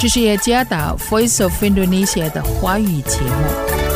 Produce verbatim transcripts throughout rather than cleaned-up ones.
这是雅加达 Voice of Indonesia 的华语节目。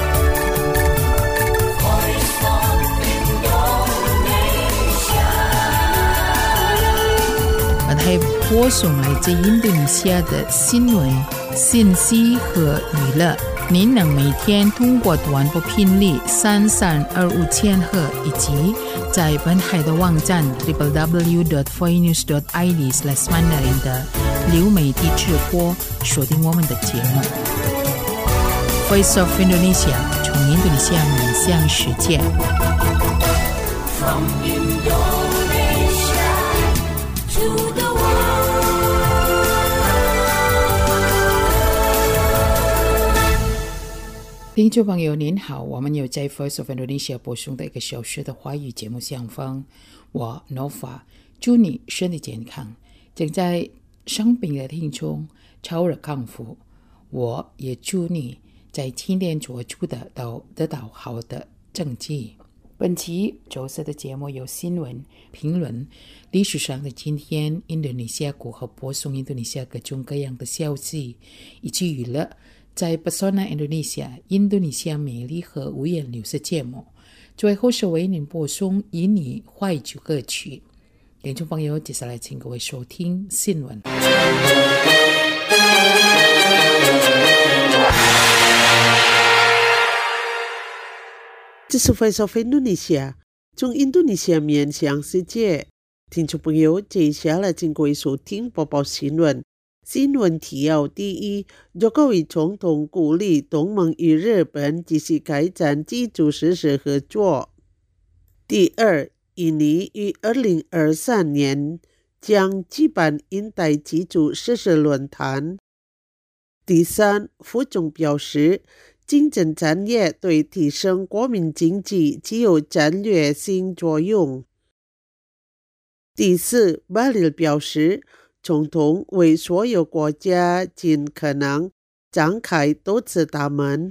我们播送来自印度尼西亚的新闻、信息和娱乐。您能每天通过短波频率三三二五千赫，以及在本海的网站 double-u double-u double-u dot voinews dot i d slash mandarin 的流媒体直播锁定我们的节目。Voice of Indonesia 从印度尼西亚面向世界。From Indonesia to the world.听众朋友您好，我们有在 Voice of Indonesia 播送的一个小时的华语节目相逢。我 Nova 祝你身体健康，正在生病的听众早日康复。我也祝你在今天做出的都得到好的成绩。本期周四的节目有新闻、评论、历史上的今天、印度尼西亚如何播送印度尼西亚各种各样的消息，以及娱乐。在 Pesona Indonesia 印度尼西亚美丽和五颜六色节目，最后是为您播送印尼怀旧歌曲。听众朋友，接下来请各位收听新闻。 这是 Voice of Indonesia 从印度尼西亚面向世界。听众朋友，接下来请各位收听播报新闻。新闻提要：第一，佐科维总统鼓励东盟与日本继续开展基础设施合作。第二，印尼于二零二三年将举办印太基础设施论坛。第三，副总表示，竞争产业对提升国民经济具有战略性作用。第四，巴里表示，总统为所有国家尽可能张开多次大门。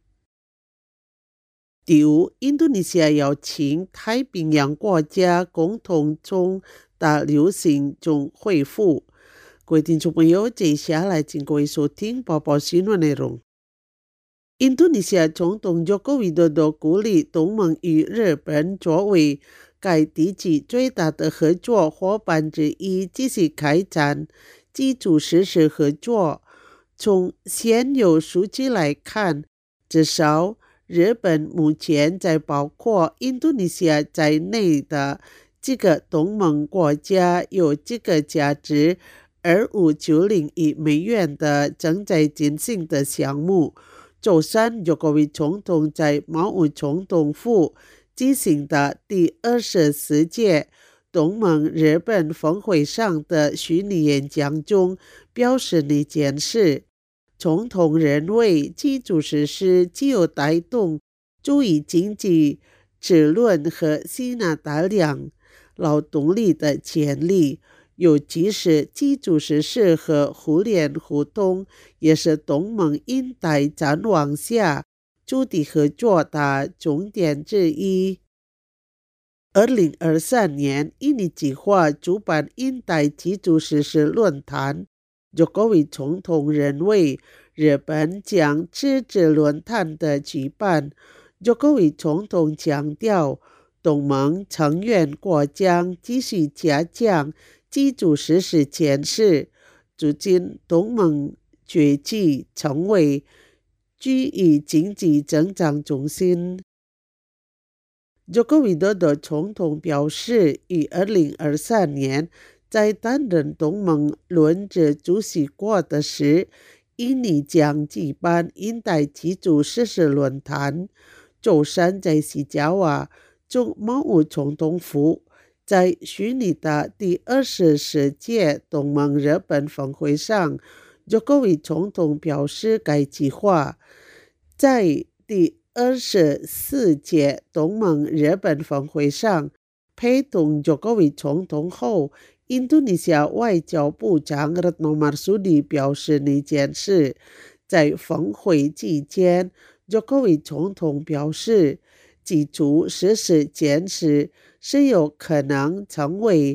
第五，印度尼西亚邀请太平洋国家共同从大流行中恢复。各位听众朋友，接下来请各位收听播报新闻内容。印度尼西亚总统佐科维多多鼓励东盟与日本作为该地区最大的合作伙伴之一继续开展基础设施合作。从现有数据来看，至少日本目前在包括印度尼西亚在内的几个东盟国家有几个价值二千五百九十亿美元的正在进行的项目。周三，佐科维总统在毛武总统府进行的第二十四届东盟日本峰会上的虚拟演讲中表示那件事。总统认为基础设施具有带动主义经济质论和吸纳大量劳动力的潜力，尤其是基础设施和互联互通也是东盟印太展望下驻地合作的重点之一。二零二三年，印尼计划主办印太基础设施论坛。佐科维总统认为，日本将支持论坛的举办。佐科维总统强调，东盟成员国将继续加强基础设施建设，促进东盟崛起成为区域经济增长中心。佐科维多多总统表示，于二零二三年在担任东盟轮值主席国的时，印尼将举办印太基础设施论坛。周三在西加瓦，中毛武总统府在虚拟的第二十四届东盟日本峰会上，佐科维总统表示该计划在第二十四届东盟日本峰会上陪同佐科维总统后，印度尼西亚外交部长 Retno Marsudi 表示那件事。在峰会期间，佐科维总统表示，基础设施建设是有可能成为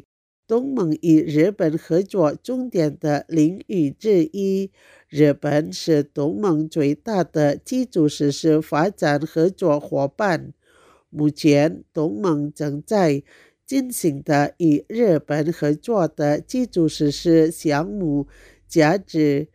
东盟与日本合作重点的领域之一。日本是东盟最大的基础设施发展合作伙伴。目前，东盟正在进行的与日本合作的基础设施项目价值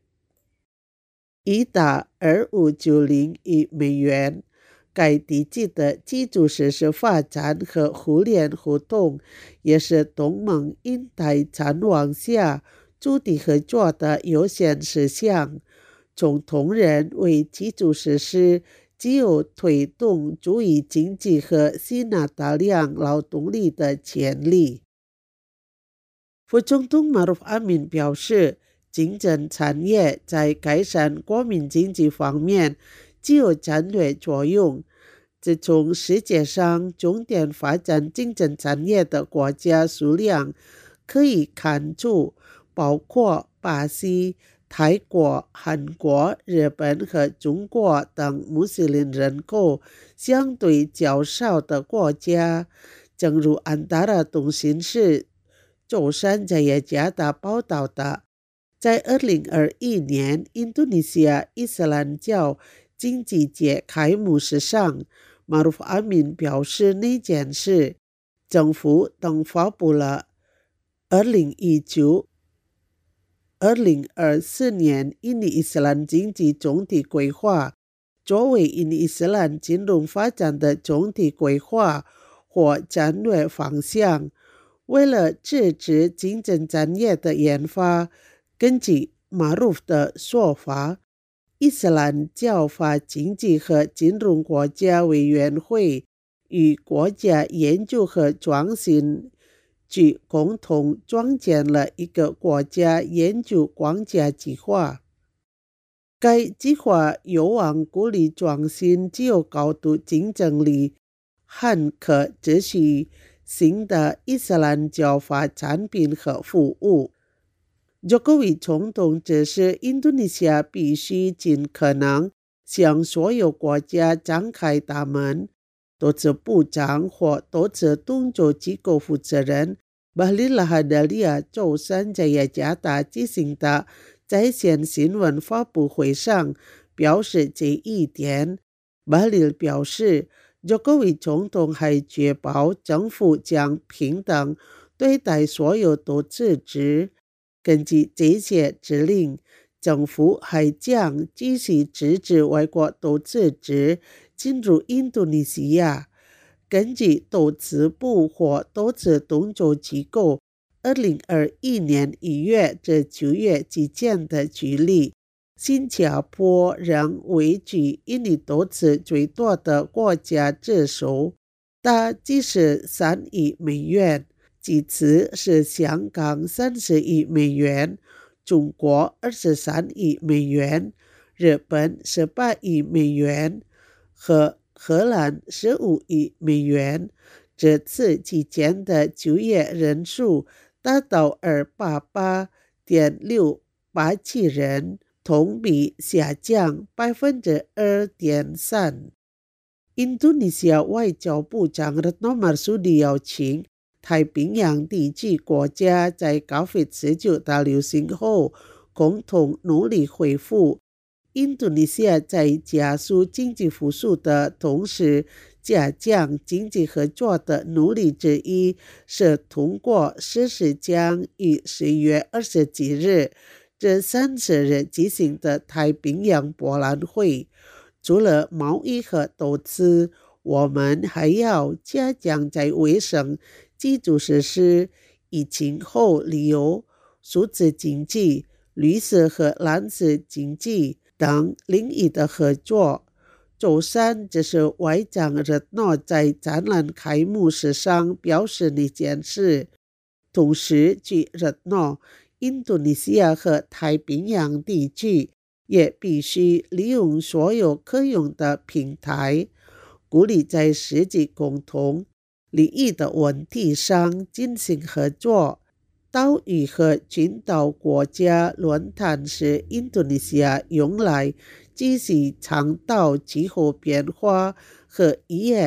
一达二五九零亿美元。该地区的基础设施发展和互联互动也是东盟印太展望下驻地合作的优先事项。从同仁为基础设施具有推动主义经济和吸纳大量劳动力的潜力。副总统马鲁夫阿敏表示，竞争产业在改善国民经济方面具有战略作用。自从世界上重点发展竞争产业的国家数量可以看出，包括巴西、泰国、韩国、日本和中国等穆斯林人口相对较少的国家。正如安达拉通讯社周三在雅加达报道的，在二零二一年印度尼西亚伊斯兰教经济节开幕式上，马鲁夫阿敏表示，那件事政府等发布了二零一九二零二四年印尼伊斯兰经济总体规划，作为印尼伊斯兰金融发展的总体规划或战略方向。为了支持竞争产业的研发，根据马鲁夫的说法，伊斯兰教法经济和金融国家委员会与国家研究和创新局共同创建了一个国家研究框架计划。该计划有望鼓励创新具有高度竞争力和可持续性的伊斯兰教法产品和服务。佐科维总统指示印度尼西亚必须尽可能向所有国家张开大门。多次部长或多次动作机构负责人巴里拉哈达利亚周三在雅加达举行的在线新闻发布会上表示这一点。巴里表示，佐科维总统还确保政府将平等对待所有投资者。根据这些指令，政府还将继续支持外国投资者进入印度尼西亚。根据投资部或投资动作机构二零二一年一月至九月之间的举例，新加坡仍位居印尼投资最多的国家之首，达七十三亿美元，其次是香港三十亿美元，中国二十三亿美元，日本十八亿美元和荷兰十五亿美元。这次期间的就业人数达到二百八十八点六八七人，同比下降 百分之二点三。印度尼西亚外交部长Retno Marsudi邀请太平洋地区国家在 COVID 十九 大流行后共同努力恢复。印度尼西亚在加速经济复苏的同时，加强经济合作的努力之一是通过实施将于十一月二十七日至三十日举行的太平洋博览会。除了贸易和投资，我们还要加强在卫生、基础设施、疫情后旅游、数字经济、绿色和蓝色经济等领域的合作。周三，这是外长Retno在展览开幕式上表示那件事。同时，据Retno，印度尼西亚和太平洋地区也必须利用所有可用的平台，鼓励在实际共同利益的问题上进行合作。岛屿和群岛国家论坛是印度尼西亚用来继续倡导气候变化和渔业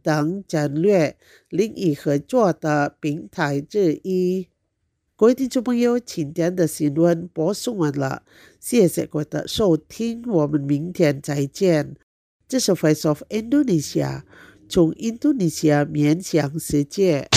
等战略领域合作的平台之一。各位听众朋友，今天的新闻播送完了，谢谢各位的收听，我们明天再见。这是 Voice of Indonesia， 从印度尼西亚面向世界。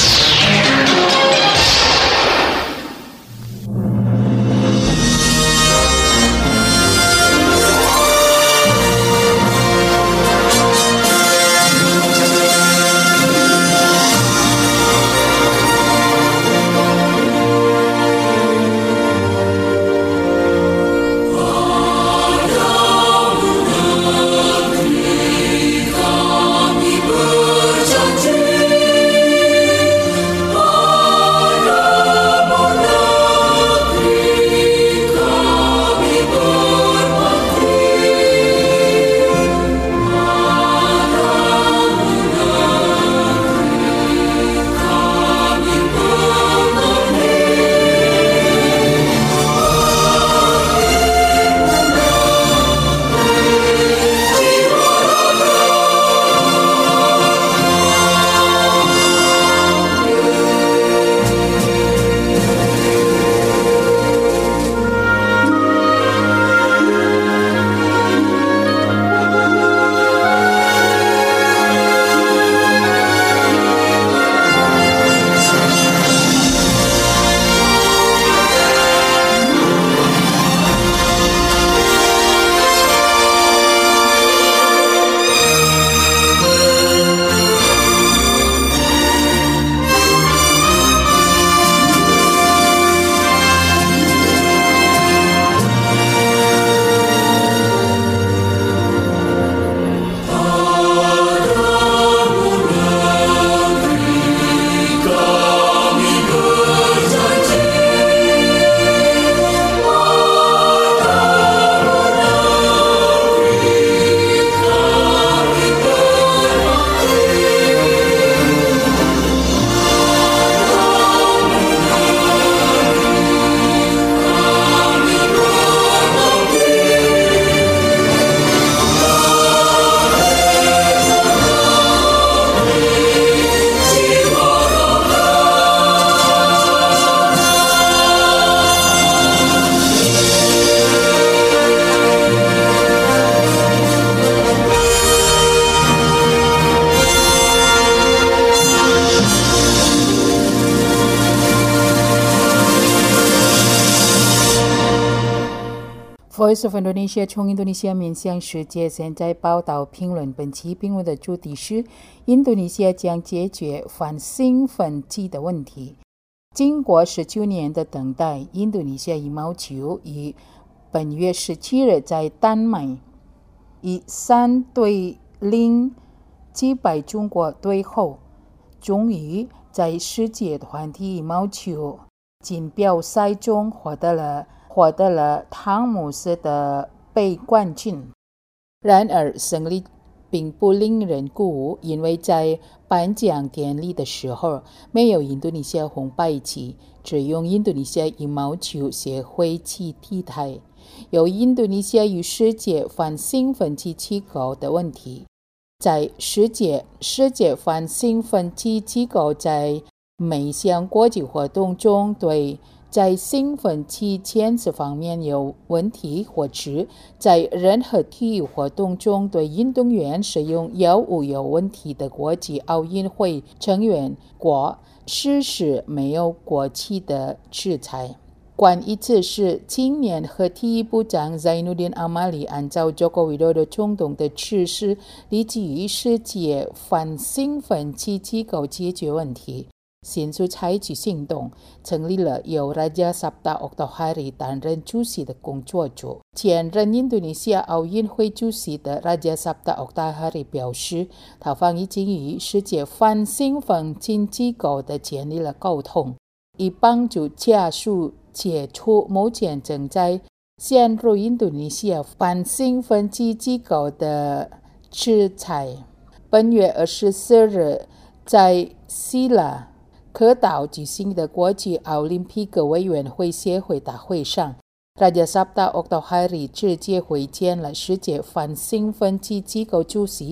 Voice of Indonesia 从印度尼西亚面向世界，现在报道评论。本期评论的主题是印度尼西亚将解决反兴奋剂的问题。经过十九年的等待，印度尼西亚羽毛球于本月十七日在丹麦以三对零击败中国队后，终于在世界团体羽毛球锦标赛中获得了获得了汤姆斯的杯冠军。然而胜利并不令人鼓舞，因为在颁奖典礼的时候没有印度尼西亚红白旗，只用印度尼西亚羽毛球协会旗替代。由印度尼西亚与世界反兴奋剂机构的问题，在世界世界反兴奋剂机构在每项国际活动中对在兴奋剂检测方面有问题，或者在任何体育活动中对运动员使用药物有问题的国际奥运会成员国实施没有过期的制裁。关于此事，青年和体育部长 Zainuddin Amali 按照中国widodo的冲动的指示，立即于世界反兴奋剂机构解决问题，迅速采取行动，成立了由 Raja Sabta Oktohari 担任主席的工作组。前任印度尼西亚奥运会主席的 Raja Sabta Oktohari 表示，他方已经与世界反兴奋剂机构的建立了沟通，以帮助加速解除目前正在陷入印度尼西亚反兴奋剂机构的制裁。本月二十四日，在希腊科岛举行的国际奥林匹克委员会协会大会上， Raja Sabta Oktohari 直接会见了世界反兴奋剂机构主席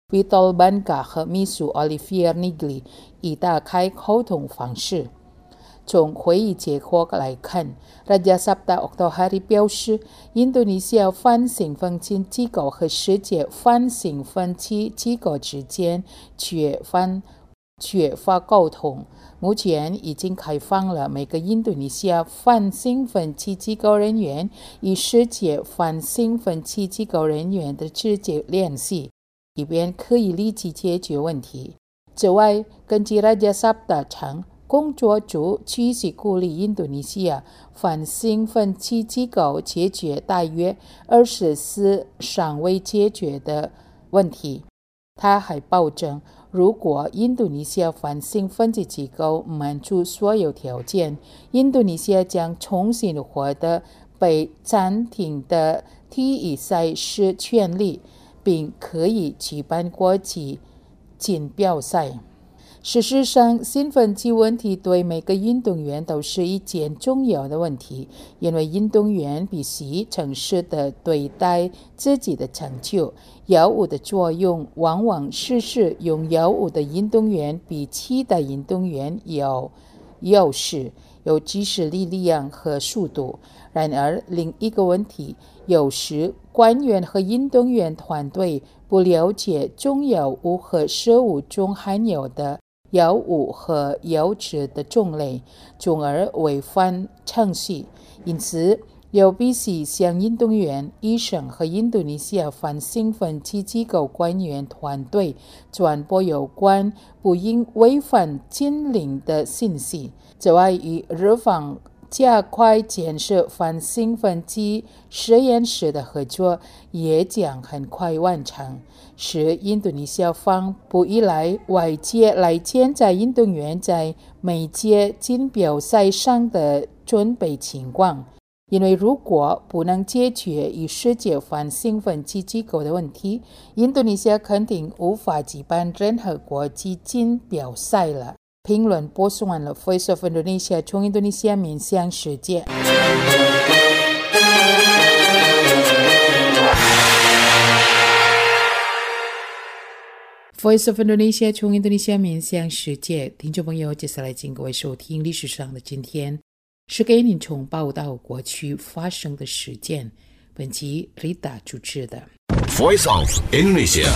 Vitol Banca 和秘书 Olivier Nigli 已打开沟通方式。从会议结果来看， Raja Sabta Oktohari 表示，印度尼西亚反兴奋剂机构和世界反兴奋剂机构之间缺乏缺乏沟通。目前已经开放了每个印度尼西亚反兴奋剂机构人员与世界反兴奋剂机构人员的直接联系，以便可以立即解决问题。此外，根据 Raja Sabta 称，工作组继续鼓励印度尼西亚反兴奋剂机构解决大约二十四尚未解决的问题。他还保证，如果印度尼西亚反兴奋剂机构满足所有条件，印度尼西亚将重新获得被暂停的体育赛事权利，并可以举办国际锦标赛。事实上，兴奋剂问题对每个运动员都是一件重要的问题，因为运动员必须诚实地对待自己的成就。药物的作用往往是使用药物的运动员比其他运动员有优势，尤其是力量和速度。然而，另一个问题，有时官员和运动员团队不了解中药物和食物中含有的药物和药质的种类，从而违反程序。因此，有必须向运动员、医生和印度尼西亚反兴奋剂机构官员团队传播有关不应违反禁令的信息。此外，与日方加快建设反兴奋剂实验室的合作也将很快完成，使印度尼西亚方不依赖外界来监测运动员在每届锦标赛上的准备情况。因为如果不能解决与世界反兴奋剂机构的问题，印度尼西亚肯定无法举办任何国际锦标赛了。评论播送完了 Voice of Indonesia 从印度尼西亚面向世界。Voice of Indonesia 从印度尼西亚面向世界，听众朋友，接下来请各位收听历史上的今天，是给您从报道过去发生的事件。本期 Rita 主持的 Voice of Indonesia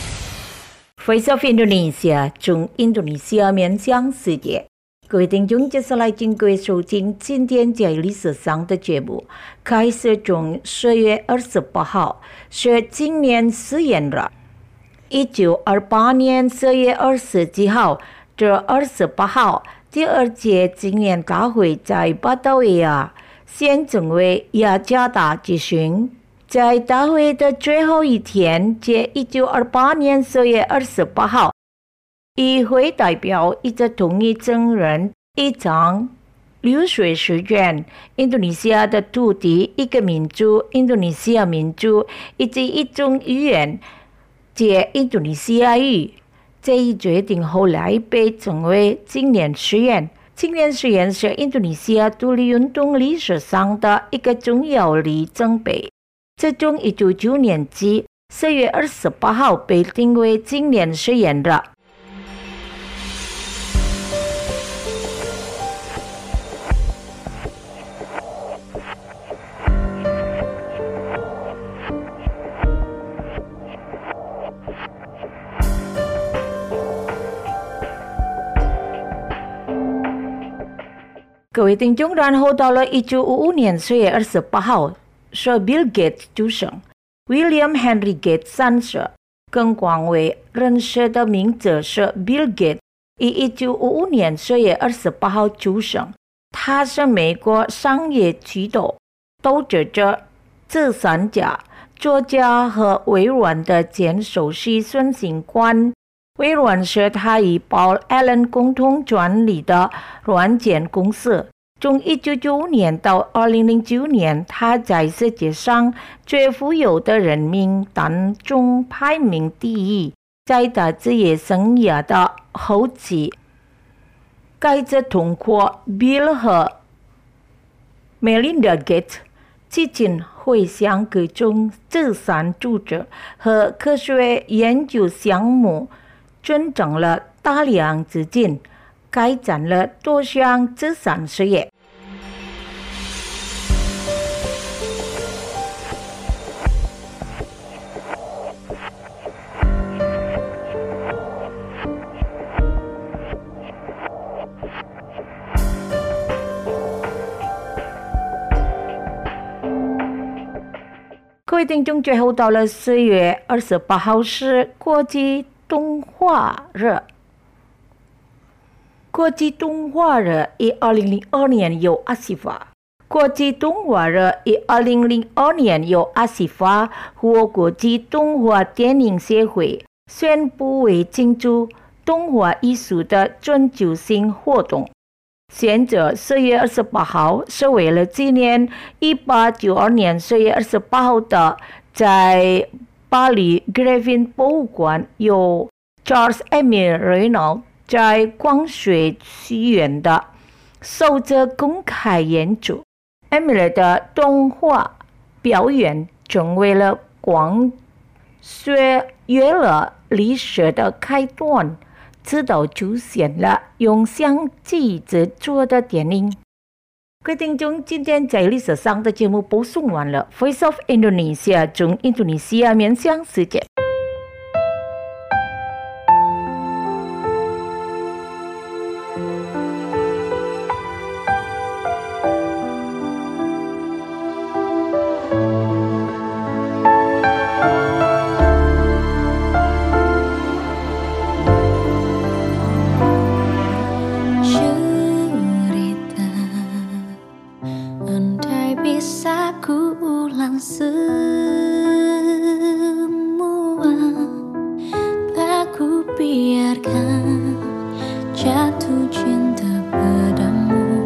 Voice of Indonesia 从印度尼西亚面向世界。各位听众，接下来请各位收听今天在历史上的节目。开始从十月二十八号是今年实验日。一九二八年十月二十七号至二十八号，第二届青年大会在巴达维亚县成为雅加达举行。在大会的最后一天，即一九二八年十月二十八号，议会代表一直同意承认一场流水事件，印度尼西亚的土地、一个民族、印度尼西亚民族以及一种语言，即印度尼西亚语。这一决定后来被称为青年实验。青年实验是印度尼西亚独立运动历史上的一个重要里程碑。自从一九九年起，十月二十八号被定为青年实验日。各位听众，然后到了一九五五年十月二十八号，是 Bill Gates 出生 ，William Henry Gates 三世，更广为认识的名字是 Bill Gates， 于一九五五年十月二十八号出生。他是美国商业巨头、投资者、慈善家、作家和微软的前首席执行官。微软是他与 Paul Allen 共同创立的软件公司。从一九九五年到二零零九年，他在世界上最富有的人名单中排名第一。在他职业生涯的后期，盖茨通过 Bill 和 Melinda Gates 基金会向各种慈善组织和科学研究项目捐赠了大量资金，开展了多项慈善事业。各位听众，最后到了四月二十八号是国际动画日。国际动画日以二零零二年由阿西法。国际动画日以二零零二年由阿西法和国际动画电影协会宣布为庆祝动画艺术的全球性活动。选择四月二十八号是为了纪念一八九二年四月二十八号的在巴黎 Griffin 博物馆由 Charles Emile Renaud 在光学剧院的首次公开演出。Emile 的动画表演成为了光学娱乐历史的开端，直到出现了用相机制作的电影。各位听众，今天在历史上的节目播送完了。Voice of Indonesia 从印度尼西亚面向世界。 Semua tak ku biarkan jatuh cinta padamu.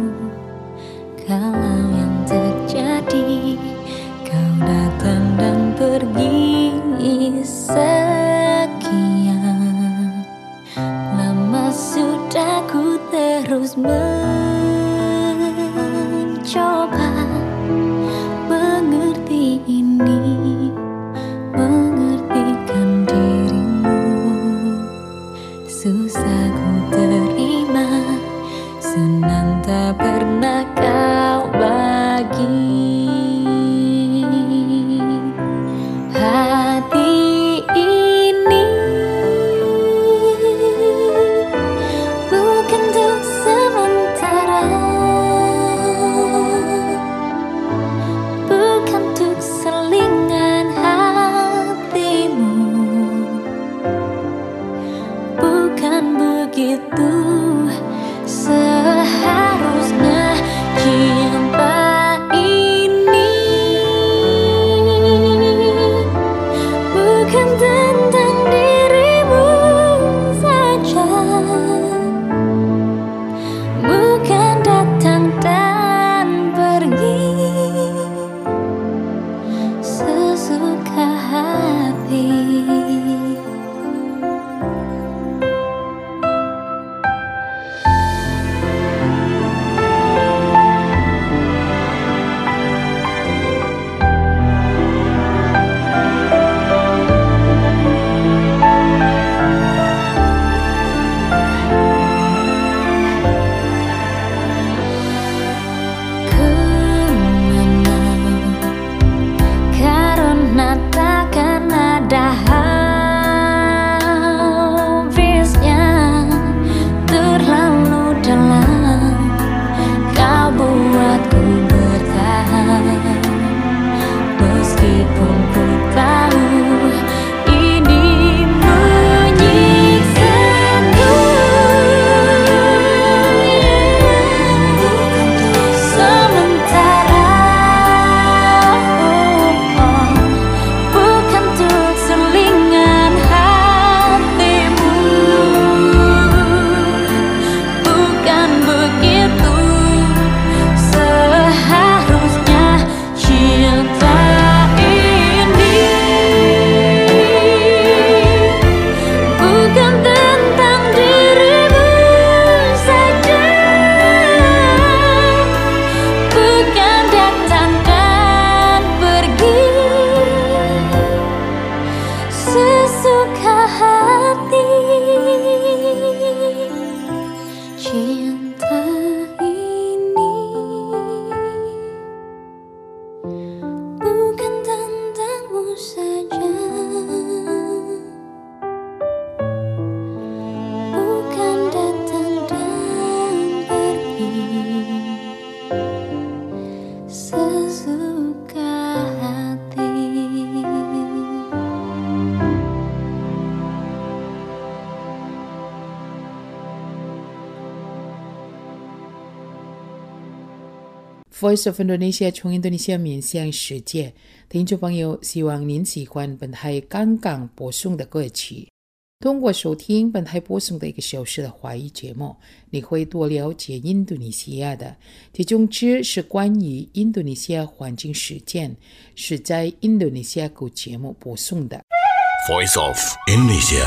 Kalau yang terjadi kau datang dan pergi sekian lama sudah ku terus mencoba mengerti ini, mengertikan dirimu. Susah ku terima Voice of Indonesia 从印度尼西亚面向世界，听众朋友，希望您喜欢本台刚刚播送的歌曲。通过收听本台播送的一个小时的华语节目，你会多了解印度尼西亚的，其中之是关于印度尼西亚环境实践，是在印度尼西亚谷节目播送的。 Voice of Indonesia。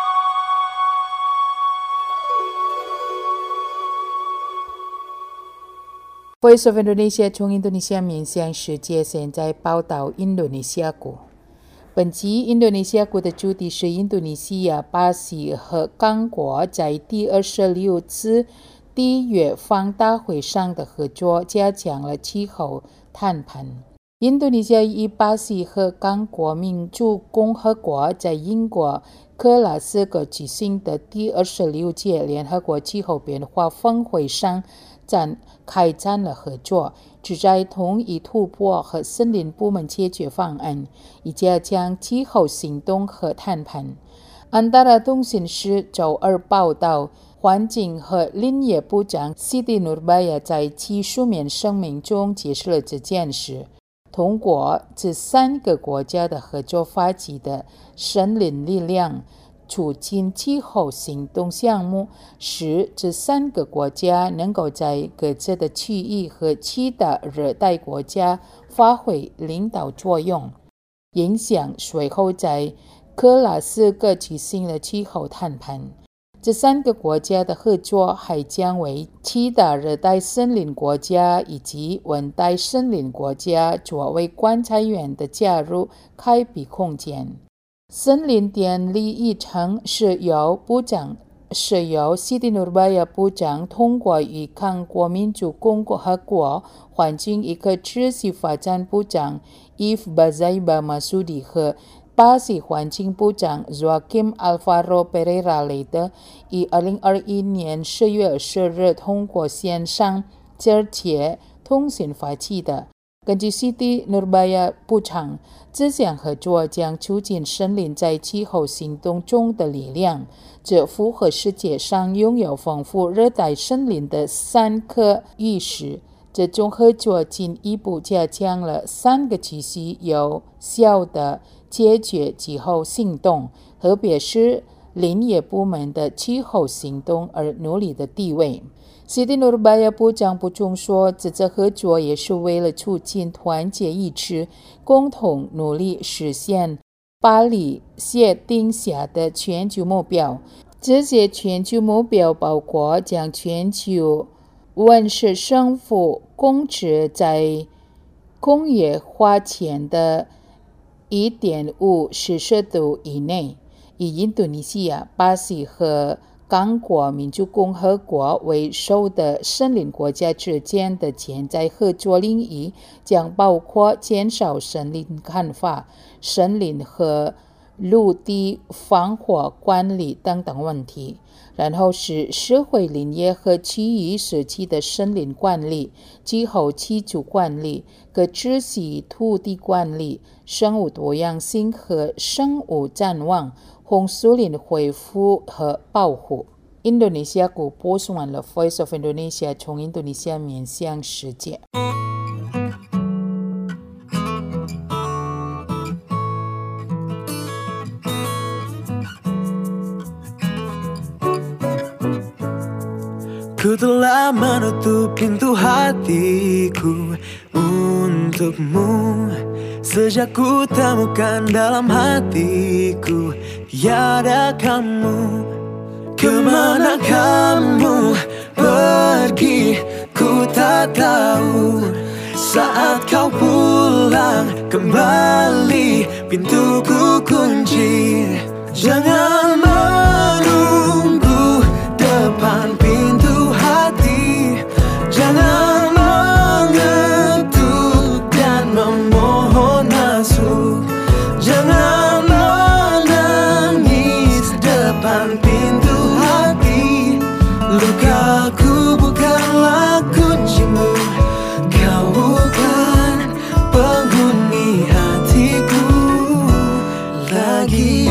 Voice of Indonesia 从印度尼西亚面向世界，现在报道印度尼西亚国。本期印度尼西亚国的主题是印度尼西亚、巴西和刚果在第二十六次缔约方大会上的合作，加强了气候谈判。印度尼西亚与巴西和刚果民主共和国在英国克拉斯哥举行的第二十六届联合国气候变化峰会上展开展了合作，旨在同意突破和森林部门解决方案，以加强气候行动和谈判。安达拉通讯社周二报道，环境和林业部长 Siti Nurbaya 在其书面声明中解释了这件事。通过这三个国家的合作发起的森林力量促进气候行动项目，使这三个国家能够在各自的区域和其他热带国家发挥领导作用，影响随后在克拉斯哥举行的气候谈判。这三个国家的合作还将为其他热带森林国家以及温带森林国家作为观察员的加入开辟空间。森林典礼议程是由部长是由 Siti Nurbaya 部长通过与刚果民主共和国环境与可持续发展部长 If Bazaiba Masudi 和巴西环境部长 Joaquim Alvaro Pereira 雷德于二零二一年十月二十日通过线上直接通讯发起的。根据 Siti Nurbaya 部长，这项合作将促进森林在气候行动中的力量，这符合世界上拥有丰富热带森林的三个意识。这种合作进一步加强了三个继续有效的解决气候行动，特别是林业部门的气候行动而努力的地位。Siti Nurbaya 部长补充说，这次合作也是为了促进团结一致，共同努力实现巴黎协定下的全球目标。这些全球目标包括将全球温室生物控制在工业化前的 一点五 摄氏度以内，以印度尼西亚、巴西和刚果民主共和国为首的森林国家之间的潜在合作领域将包括减少森林砍伐、森林和陆地防火管理等等问题，然后是社会林业和区域时期的森林管理、气候基础管理、可持续土地管理、生物多样性和生物展望、红树林恢复和保护。印度尼西亚国播送完了 Voice of Indonesia 从印度尼西亚面向世界。 Ku telah menutup pintu hatiku untukmu sejak ku temukan dalam hatiku tiada kamu. Kemana kamu pergi ku tak tahu. Saat kau pulang kembali pintuku kunci. Jangan menunggu depan pintu hati. Jangan mengetuk dan memohon masuk. Jangan menangis depan pintu hati. Lukaku bukanlah kuncimu. Kau bukan penghuni hatiku lagi.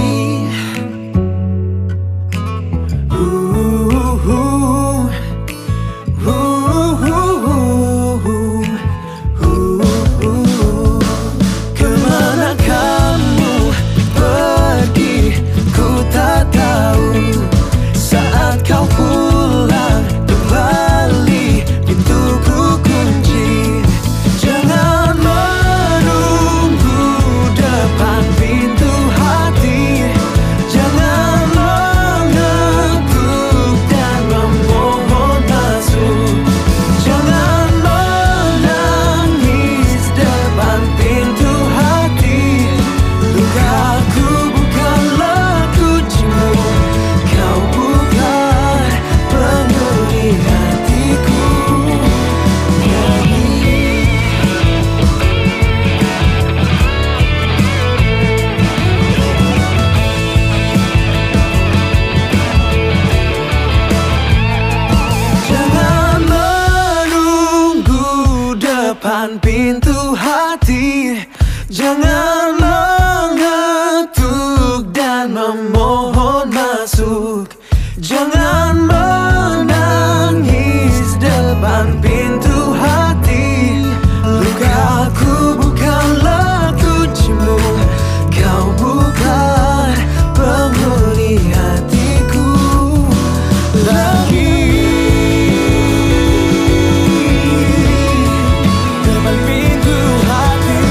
tahu saat kau pulang kembali pintuku kunci. Jangan menunggu depan pintu hati, jangan mengetuk dan memohon masuk, jangan menangis depan pintu hati. Lukaku bukanlah kuncimu, kau bukan penghuni hatiku. Jangan menunggu depan pintu hati, jangan mengetuk dan memohon masuk, jangan menangis depan pintu hati. Lukaku bukanlah kuncimu, kau bukan penghuni hatiku lagi. Depan pintu hati,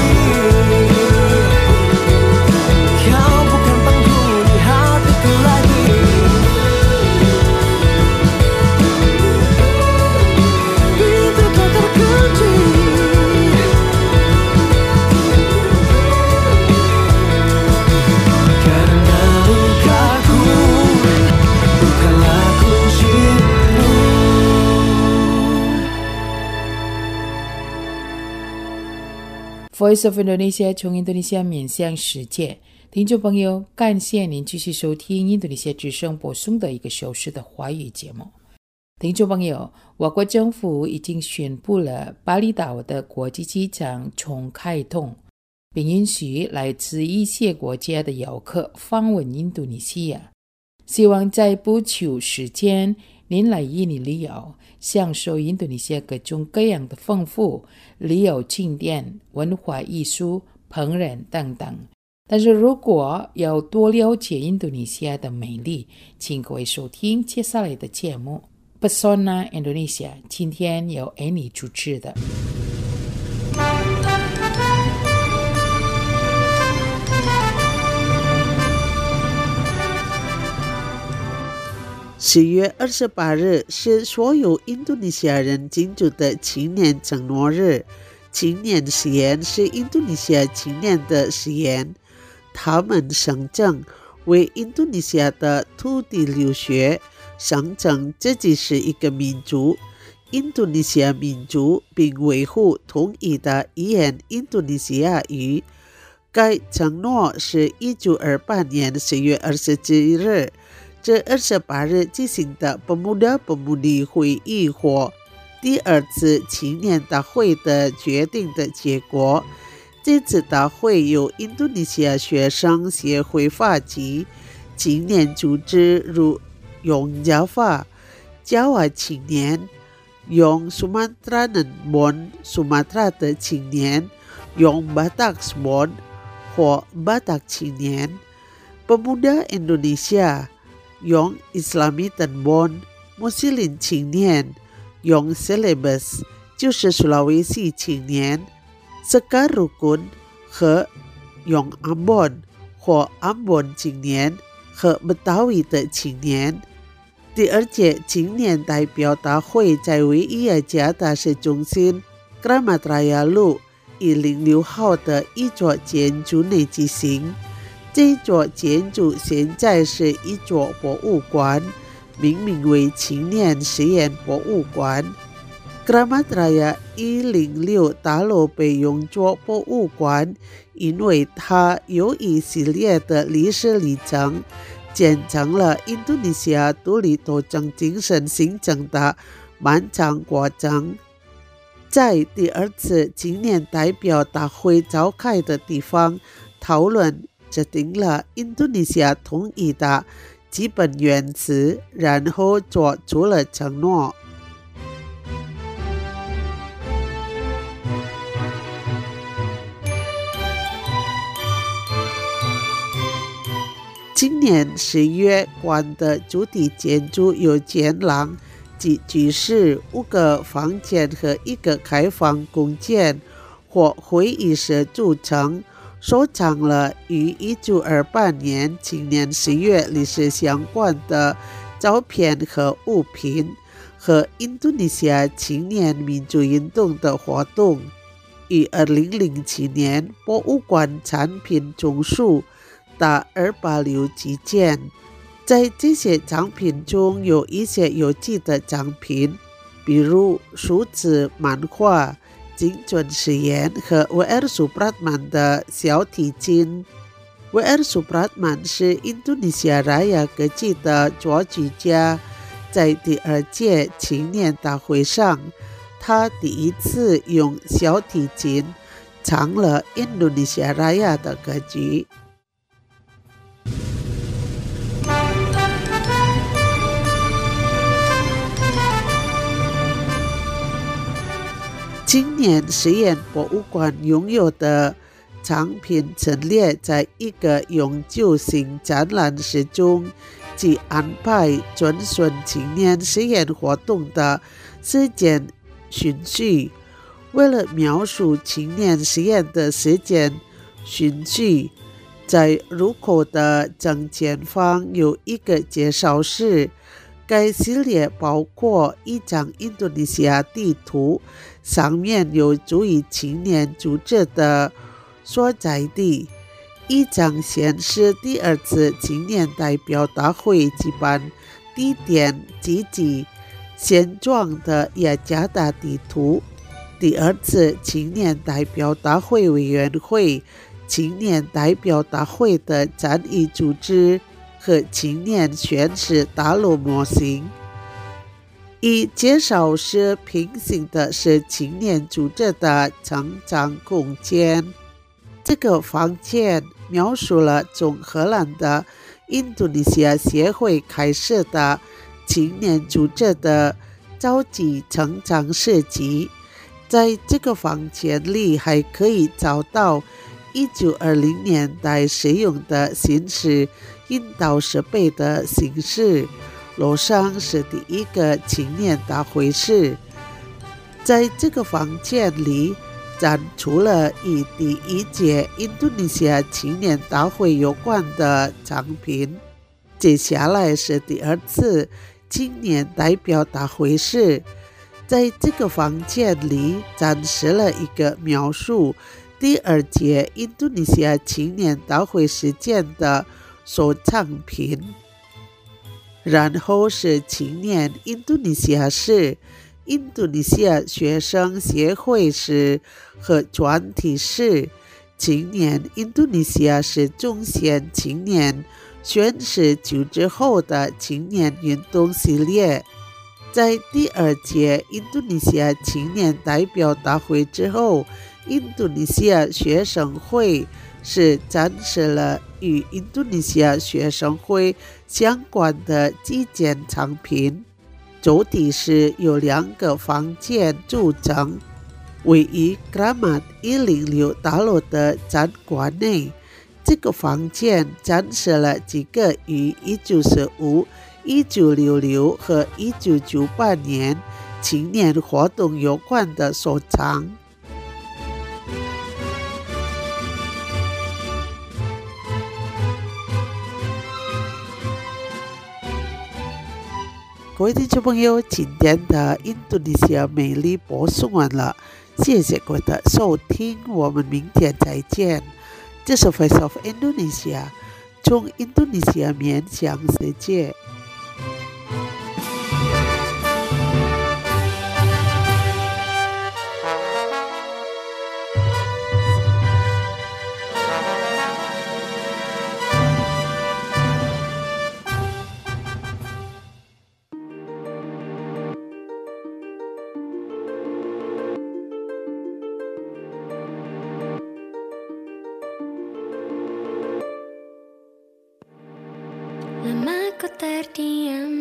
kau bukan penghuni hatiku lagi. Pintu tak terkunci, karena lukaku bukanlah kuncimu. Voice of Indonesia 从印度尼西亚面向世界，听众朋友，感谢您继续收听印度尼西亚之声播送的一个小时的华语节目。听众朋友，我国政府已经宣布了巴厘岛的国际机场重开通，并允许来自一些国家的游客访问印度尼西亚。希望在不久时间，您来印尼旅游，享受印度尼西亚各种各样的丰富旅游景点、文化艺术、烹饪等等。但是如果要多了解印度尼西亚的美丽，请各位收听接下来的节目 Pesona Indonesia， 今天由 Annie 主持的。 十月二十八日是所有印度尼西亚人庆祝的青年承诺日。青年誓言是印度尼西亚青年的誓言，他们声称为印度尼西亚的土地流血，声称自己是一个民族，印度尼西亚民族，并维护统一的语言印度尼西亚语。该承诺是一九二八年十月二十七日至二十八日进行的Pemuda-Pemudi会议或第二次青年大会的决定的结果。这次大会由印度尼西亚学生协会发起，青年组织如用Java、Jawa 青年、用 Sumatera-Nembon 苏马特拉的青年、用 Batak-Sbon 或 Batak 青年。Pemuda Indonesia用 Islami-Tenbon 穆斯林青年，用 Celebes 就是苏拉威西青年。Sekarukun 和用 Ambon 或 Ambon 青年和 Betawi 的青年。第二届青年代表大会在维伊尔加大市中心 Kramat Raya 路一零六号的一座建筑内进行。这座建筑现在是一座博物馆，命名为青年实验博物馆。Kramat Raya 一零六大楼被用作博物馆，因为它有一系列的历史里程，见证了印度尼西亚独立斗争精神形成的漫长过程。在第二次青年代表大会召开的地方讨论制定了印度尼西亚统一的基本原则，然后做出了承诺。 今年十月馆的主体建筑有监廊及居室、五个房间和一个开放空间或会议室组成，收藏了与一九二八年今年十月历史相关的照片和物品，和印度尼西亚青年民主运动的活动。于二零零七年，博物馆产品总数达二百六十件，在这些藏品中有一些有趣的藏品，比如数字漫画、精准实验和威尔苏布拉曼的小提琴。威尔苏布拉曼是印度尼西亚拉雅歌剧的作曲家，在第二届青年大会上，他第一次用小提琴唱了印度尼西亚拉雅的歌剧。今年实验博物馆拥有的藏品陈列在一个永久性展览室中，即安排遵循青年实验活动的时间顺序。为了描述青年实验的时间顺序，在入口的正前方有一个介绍室，该系列包括一张印度尼西亚地图，上面有注意青年组织的所在地，一张显示第二次青年代表大会举办地点及其现状的雅加达地图，第二次青年代表大会委员会、青年代表大会的战役组织和青年宣誓大楼模型。与介绍是平行的是青年组织的成长空间。这个房间描述了从荷兰的印度尼西亚协会开始的青年组织的召集成长时期。在这个房间里还可以找到一九二零年代使用的新式引导设备的形式，楼上是第一个青年大会室。在这个房间里展出了与第一届印度尼西亚青年大会有关的藏品。接下来是第二次青年代表大会室，在这个房间里展示了一个描述第二届印度尼西亚青年大会事件的收藏品。然后是青年印度尼西亚室、印度尼西亚学生协会室和专题室、青年印度尼西亚是中线青年宣誓就职后的青年运动系列。在第二届印度尼西亚青年代表大会之后，印度尼西亚学生会是展示了与印度尼西亚学生会相关的几件藏品。主体是由两个房间组成，位于 Kramat 一零六大楼的展馆内。这个房间展示了几个与一九四五、一九六六和一九九八年青年活动有关的收藏。各位听众朋友，今天的印度尼西亚美丽播送完了，谢谢各位的收听，我们明天再见。这是 Voice of Indonesia， 从印度尼西亚面向世界。 Lama ku terdiam,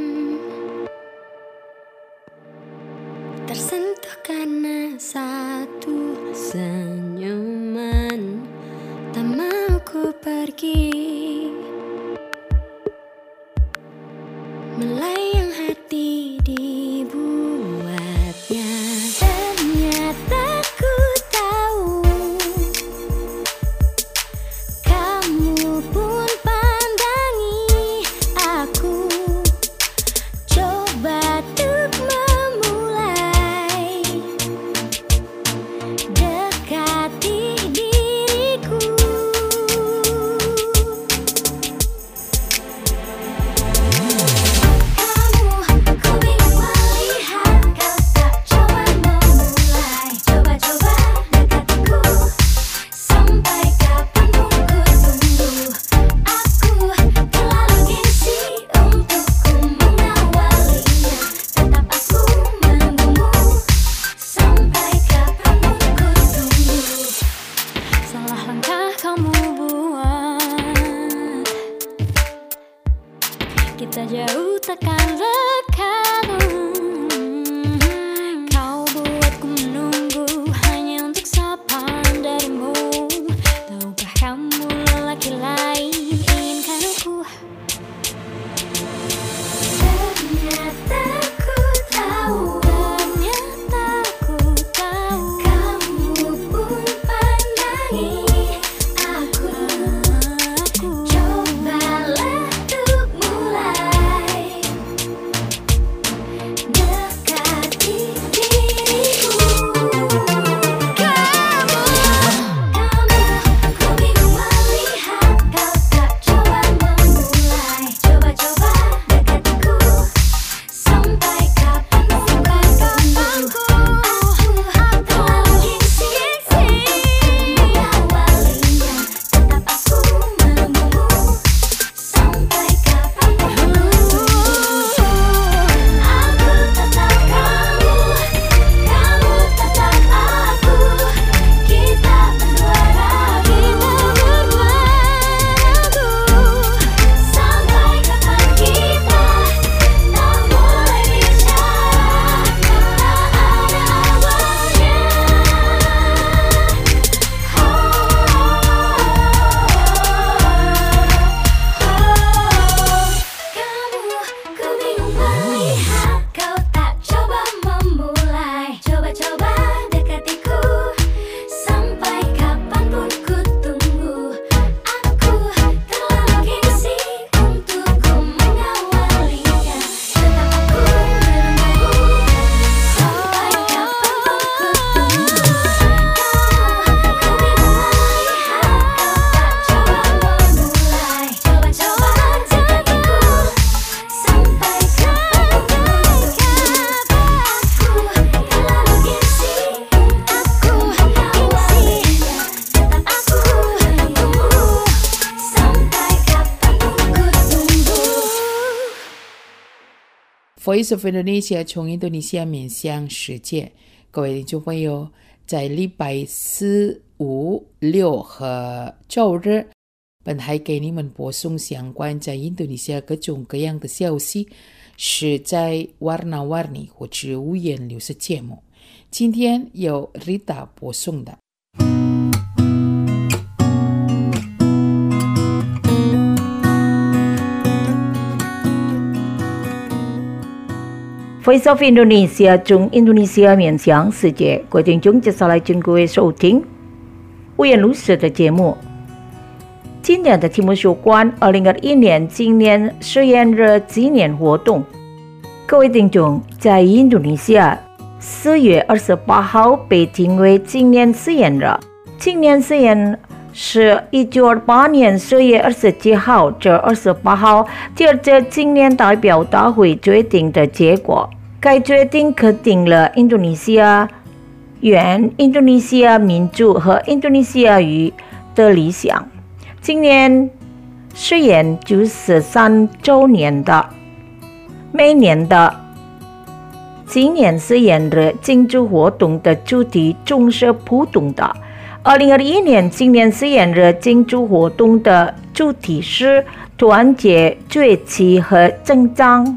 tersentuh karena satu senyuman. Tak mau ku pergi, melayang hati dibuatnya. Ternyata ku tahu kamu pun pandangi aku. Coba untuk memulai dekati diriku. Kamu, ku bingung melihat kau tak coba memulai. Coba-coba dekatiku, sampai kapanpun ku tunggu. Aku terlalu gengsi untuk ku mengawalinya. Tetap aku menunggumu, sampai kapanpun ku tunggu. Salah langkah kamu buat, kita jauh takkan lekat. Kau buatku menunggu hanya untuk sapaan darimu. Tahukah kamu lelaki lain inginkan aku? Ternyata ku tahu, ternyata ku tahu kamu pun pandangi aku. Cobalah untuk mulai dekati diriku. Kamu, kamu, ku bingung melihat kau tak coba memulai. Coba-coba dekatiku, sampai kapanpun ku tunggu. Aku terlalu gengsi mengawalinya. Tetap aku menunggumu, sampai kapanpun ku tunggu. Aku tetap kamu, kamu tetap aku. Kita berdua ragu, sampai kapan kita tak mulai bicara, tak ada awalnya. Kamu, ku bingung melihat kau tak coba memulai. Coba-coba dekatiku, sampai kapanpun ku tunggu. Aku terlalu gengsi untuk ku mengawalinya. Tetap aku menunggumu, sampai kapanpun ku tunggu. Kamu, ku bingung melihat kau tak coba memulai. Coba-coba dekatiku, sampai kapanpun ku tunggu. Aku terlalu gengsi untuk mengawalinya. Tetap aku menunggumu, sampai kapanpun ku tunggu. Voice of Indonesia 从印度尼西亚面向世界，各位听众朋友，在礼拜四、五、六和周日，本台给你们播送相关在印度尼西亚各种各样的消息，是在 Warna Warni 或者五颜六色节目。今天由 Rita 播送的。 Voice of Indonesia 从印度尼西亚面向世界，各位听众接下来请各位收听五颜六色的节目。今天的题目是有关二零二一年今年实验日纪念活动。各位听众，在印度尼西亚四月二十八号被定为今年实验日。今年实验是一九二八年十月二十七号至二十八号第二届今年代表大会决定的结果。该决定肯定了印度尼西亚原印度尼西亚民族和印度尼西亚语的理想。今年实验就是三周年的，每年的今年实验日庆祝活动的主题总是不同的。二零二一年今年实验日庆祝活动的主题是团结、崛起和增长。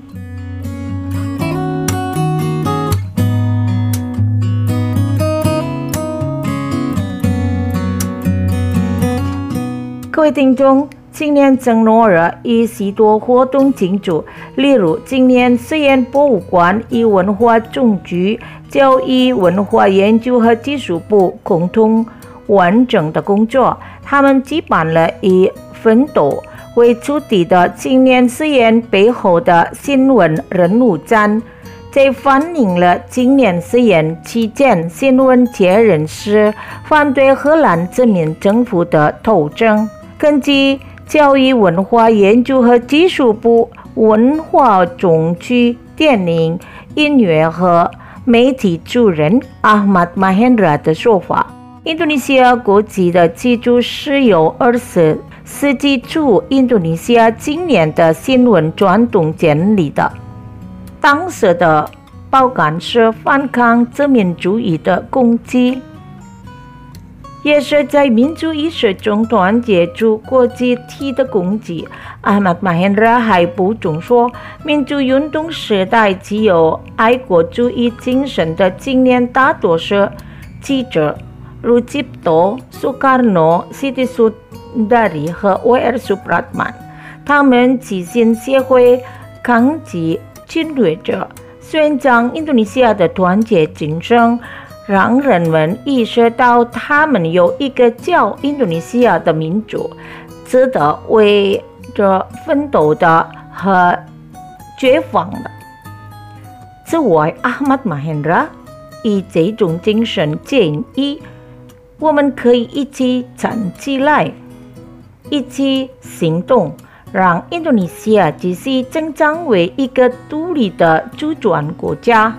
各位听众， 今年承诺了以许多活动庆祝，例如今年实验博物馆与文化总局、教育文化研究和技术部共同完整的工作。他们举办了以奋斗为主题的青年实验背后的新闻人物展，这反映了今年实验期间新闻界人士反对荷兰殖民政府的斗争。根据教育文化研究和技术部文化总局电影、音乐和媒体主任 Ahmad Mahendra 的说法，印度尼西亚国际的记住是由二十世纪初印度尼西亚今年的新闻传统建立的。当时的报刊是反抗殖民主义的攻击，也是在民族意识中团结出国际体的攻击。Ahmad Mahendra 还补充说，民族运动时代具有爱国主义精神的青年大多是记者，如吉多、苏卡诺、西蒂苏达里和威尔苏布拉曼，他们齐心协会抗击侵略者，宣扬印度尼西亚的团结精神，让人们意识到他们有一个叫印度尼西亚的民族，值得为着奋斗的和解放的。此外 Ahmad Mahendra 以这种精神建议，我们可以一起站起来，一起行动，让印度尼西亚继续增长为一个独立的主权国家。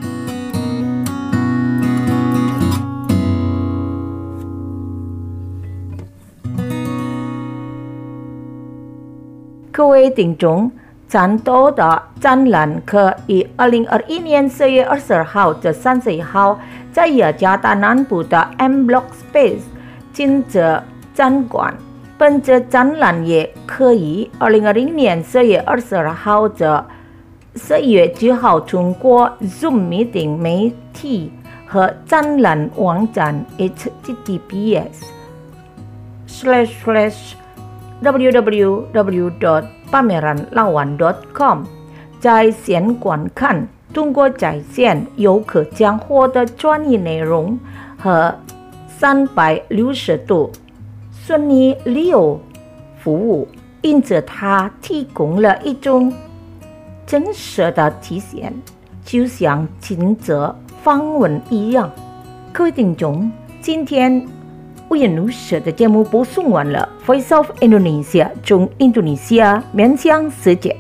各位听众，战斗的展览可于二零二一年四月二十二号至三十一号在雅加达南部的 M Block Space 金泽展馆。本次展览也可以二零二零年四月二十二号至十一月九号通过 Zoom Meeting 媒体和展览网站 H T T P S slash slash w w w dot pameran lawan dot com 在线观看，通过在线游客将获得专业内容和三百六十度顺利旅游服务，因此它提供了一种真实的体验，就像亲自访问一样。各位听众，今天五颜六色的节目播送完了。Voice of Indonesia 从印度尼西亚面向世界。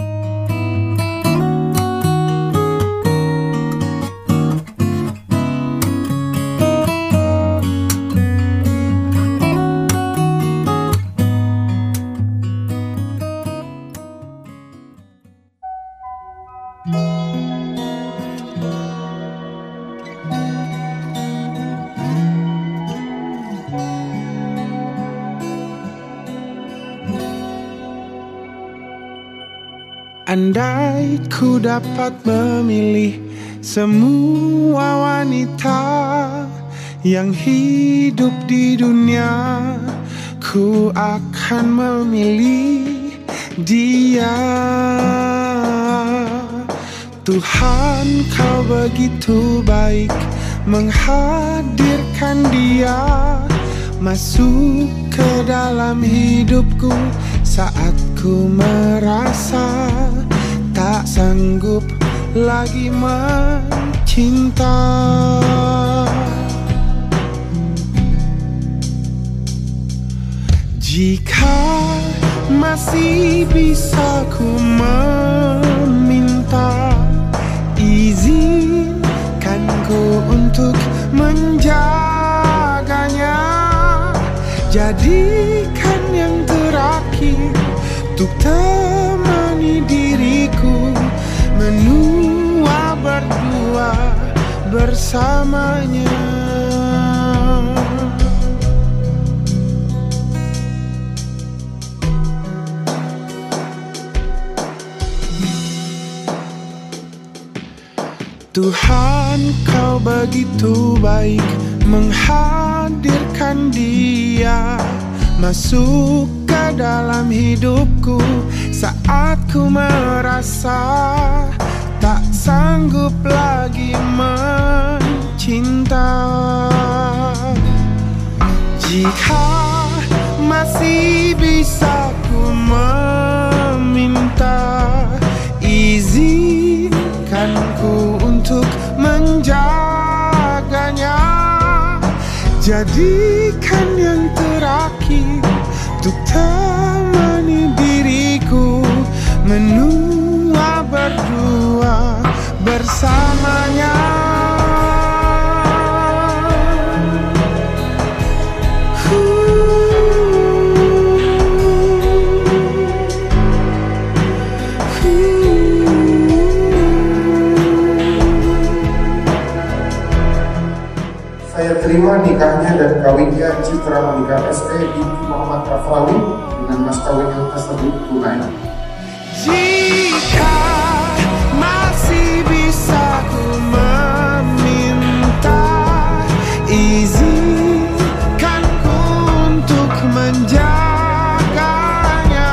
Andai ku dapat memilih semua wanita yang hidup di dunia, ku akan memilih dia. Tuhan, kau begitu baik menghadirkan dia masuk ke dalam hidupku saat ku merasa tak sanggup lagi mencinta. Jika masih bisa ku meminta, izinkan ku untuk menjaganya, jadikan yang terakhir untuk temani diriku menua berdua bersamanya. Tuhan, kau begitu baik menghadirkan dia masuk ke ke dalam hidupku saat ku merasa tak sanggup lagi mencinta. Jika masih bisa ku meminta, izinkan ku untuk menjaganya. Jadikan yang terakhir untuk temani diriku menua berdua bersamanya. Saya terima nikahnya dan kawinnya Citra Monika S E binti Muhammad Rafrawi dengan mas kawin yang tersebut tunai. Jika masih bisa ku meminta, izinkan ku untuk menjaganya.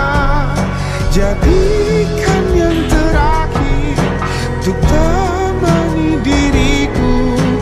Jadikan yang terakhir untuk temani diriku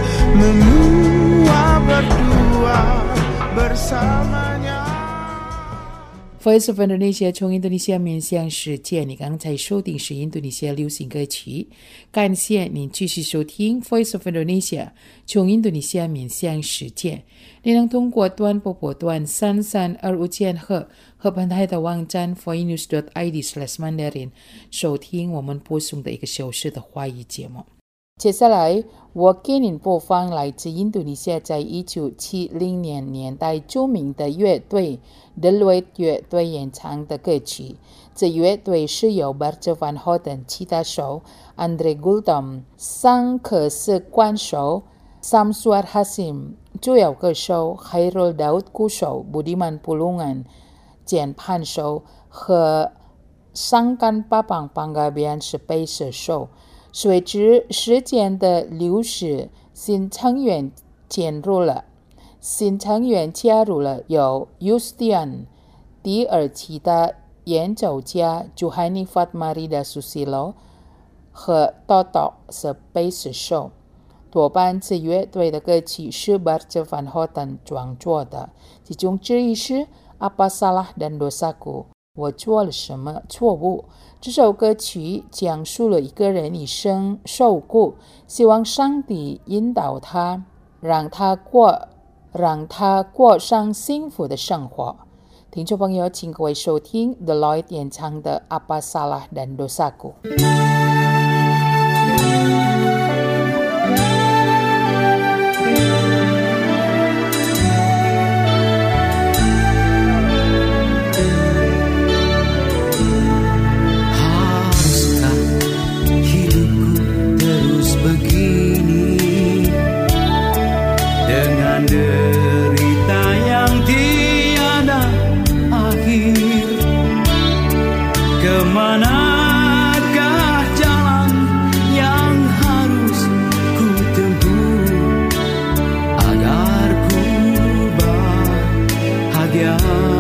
menua berdua bersamanya. Voice of Indonesia 从印度尼西亚面向世界，你刚才收听是印度尼西亚流行歌曲，感谢您继续收听 Voice of Indonesia 从印度尼西亚面向世界。你能通过短波波段三三二五千赫和本台的网站 voinews dot i d slash mandarin 收听我们播送的一个小时的华语节目。接下来我给您播放来自印度尼西亚在一九七零年年代著名的乐队 Deloitte 乐队演唱的歌曲。这乐队是由 Barca van Houten 吉他手 Andre Gultom 桑克斯管手 Samsuar Hasim 主要歌手 Khairul Daud 鼓手 Budiman Pulungan 键盘手和 Sangkan Papang Panggabean 是贝斯手。随着时间的流逝，新成员加入了，新成员加入了有 Yustian 第二期的演奏家 Juhani Fatmarida Susilo 和 Toto 是贝斯手。多半这乐队的歌曲是 Barca van Houten 创作的，其中之一是 Apa Salah dan Dosaku 我做了什么错误。这首歌曲讲述了一个人一生受苦，希望上帝引导他，让他过让他过上幸福的生活。听众朋友，请各位收听 Deloitte 演唱的 Apa Salah dan Dosaku。 Derita yang tiada akhir, kemanakah jalan yang harus ku tempuh agar ku bahagia?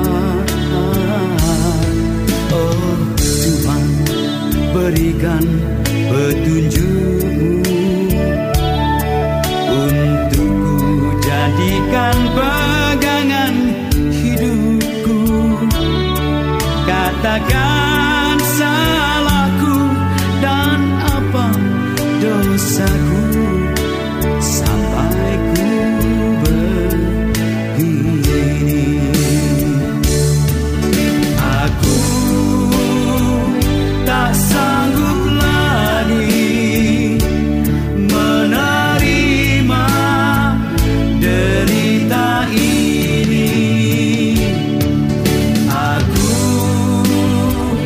Oh Tuhan, berikan petunjuk-Mu jadikan pegangan hidupku, katakan salahku dan apa dosaku sampai ku begini. Aku tak sanggup lagi menerima derita ini. Aku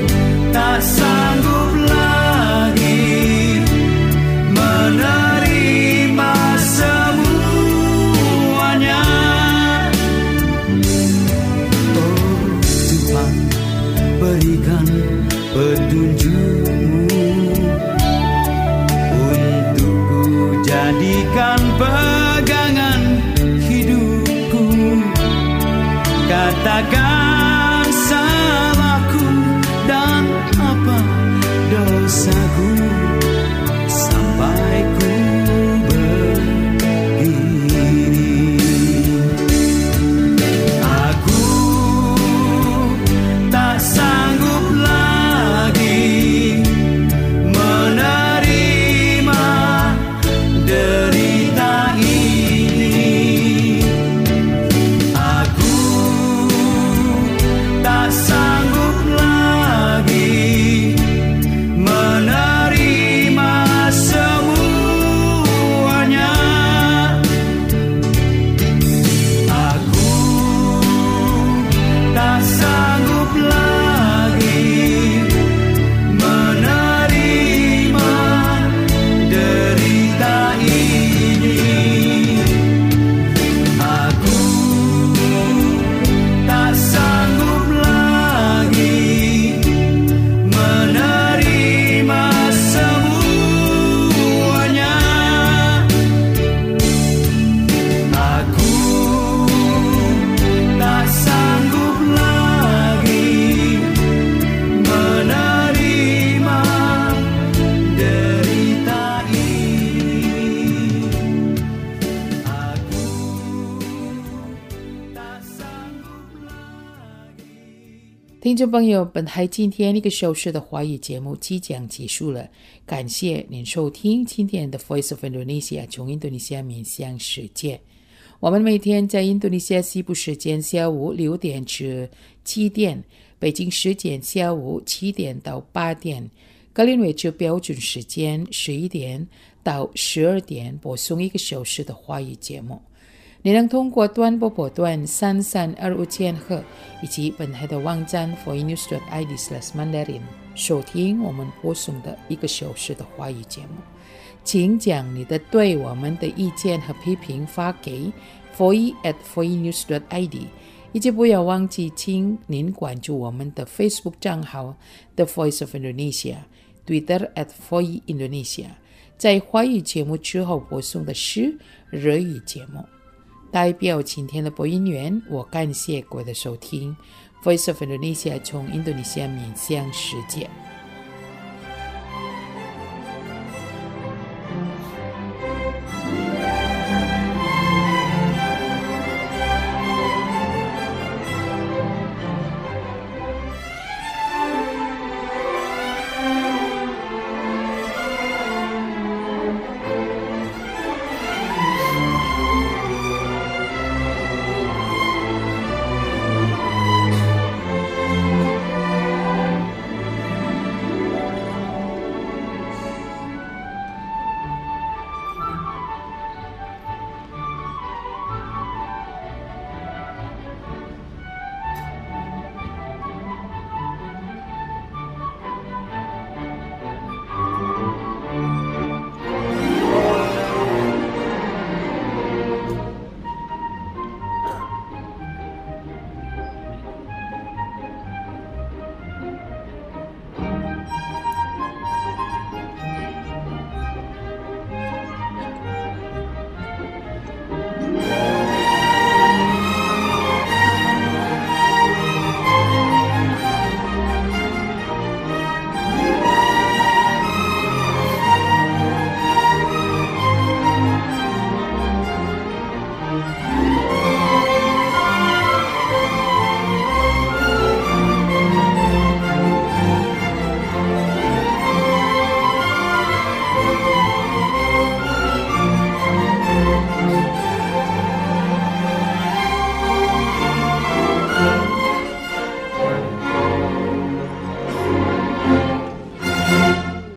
听众朋友，本台今天一个小时的华语节目即将结束了，感谢您收听今天的 Voice of Indonesia 从印度尼西亚面向世界。我们每天在印度尼西亚西部时间下午六点至七点，北京时间下午七点到八点，格林威治标准时间十一点到十二点播送一个小时的华语节目。你能通过短波波段三三二五千赫以及本台的网站 voinews dot i d slash mandarin 收听我们播送的一个小时的华语节目。请将你的对我们的意见和批评发给 voice at voinews dot i d， 以及不要忘记请您关注我们的 Facebook 账号 The Voice of Indonesia， Twitter at voice Indonesia。 在华语节目之后播送的是日语节目。代表今天的播音员，我感谢各位的收听。Voice of Indonesia 从印度尼西亚面向世界。